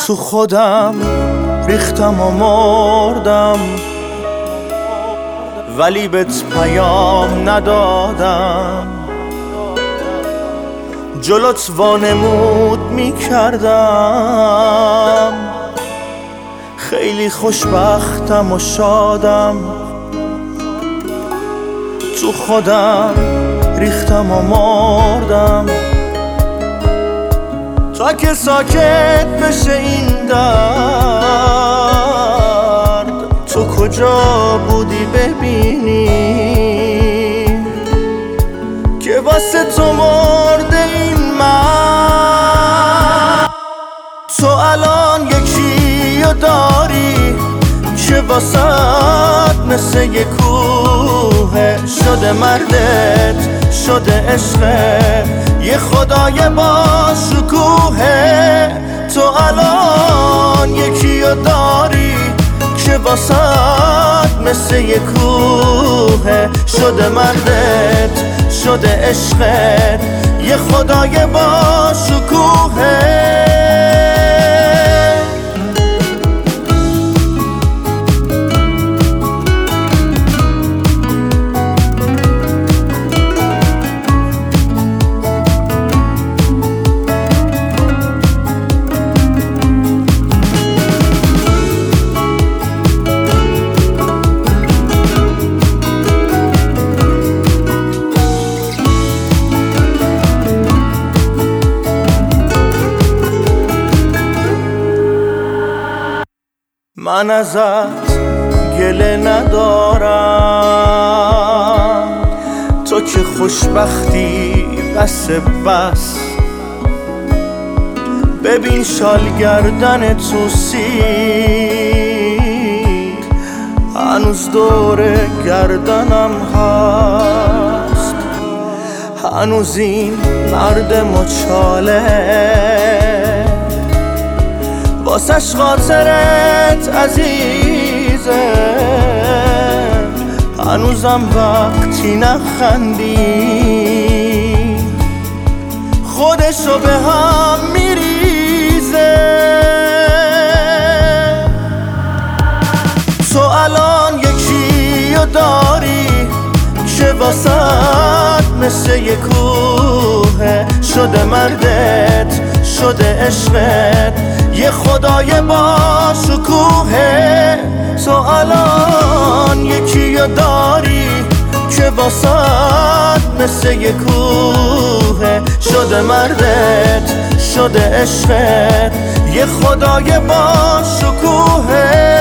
تو خودم ریختم و مردم، ولی بهت پیام ندادم. جلوت وانمود میکردم، خیلی خوشبختم و شادم. تو خودم ریختم و مردم تا که ساکت بشه این درد. تو کجا بودی ببینی که واسه تو مرده این من؟ تو الان یکیو داری که واسه مثل یه کوه شده مردت، شده عشقه، یه خدای با شکوهه. تو الان یکیو داری که واسه مثل یه کوه شده مردت، شده عشقت، یه خدای با شکوهه. من ازت گله ندارم، تو که خوشبختی بس بس. ببین شال گردن تو سیر هنوز دور گردنم هست. هنوز این مرد مچاله واسش خاطرت عزیزه. هنوزم وقتی نخندی خودشو به هم میریزه. تو الان یکیو داری که واسه مثل یه کوه شده مردت، شده عشقت، یه خدای با شکوهه. تو الان یکیو داری که واسه مثل یه کوه شده مردت، شده عشقت، یه خدای با شکوهه.